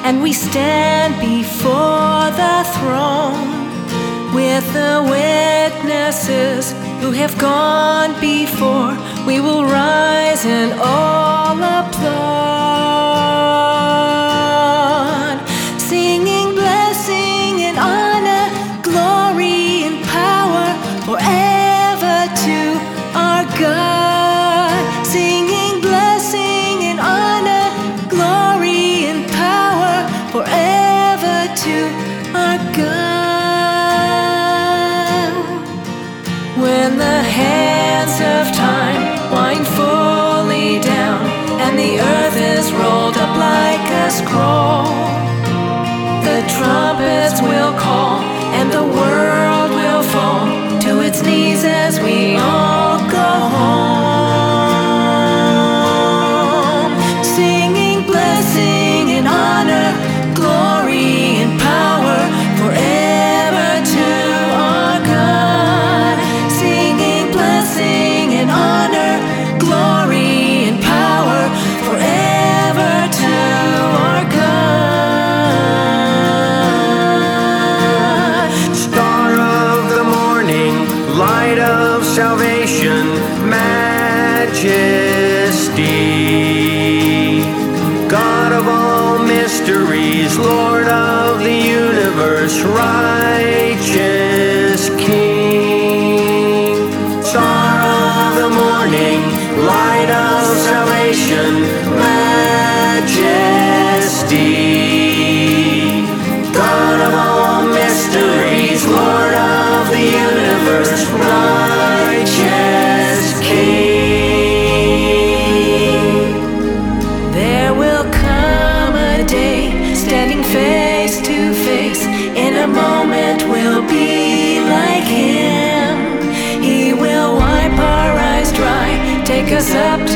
and we stand before the throne with the witnesses who have gone before. We will rise and all applaud, singing blessing and honor, glory and power forever to our God. Singing blessing and honor, glory and power forever to our God. When the hands of time wind fully down and the earth is rolled up like a scroll, the trumpets will call and the world will fall to its knees as we all go home, singing blessing and honor, glory and power forever to our God. Singing blessing and honor, glory and power forever to our God. Star of the morning, light of salvation, majesty, God of all mysteries, Lord of the universe, righteous King. Star of the morning, light of salvation, majesty, God of all mysteries, Lord of the universe, righteous King. There will come a day, standing face to face, in a moment we'll be like Him. He will wipe our eyes dry, take us up to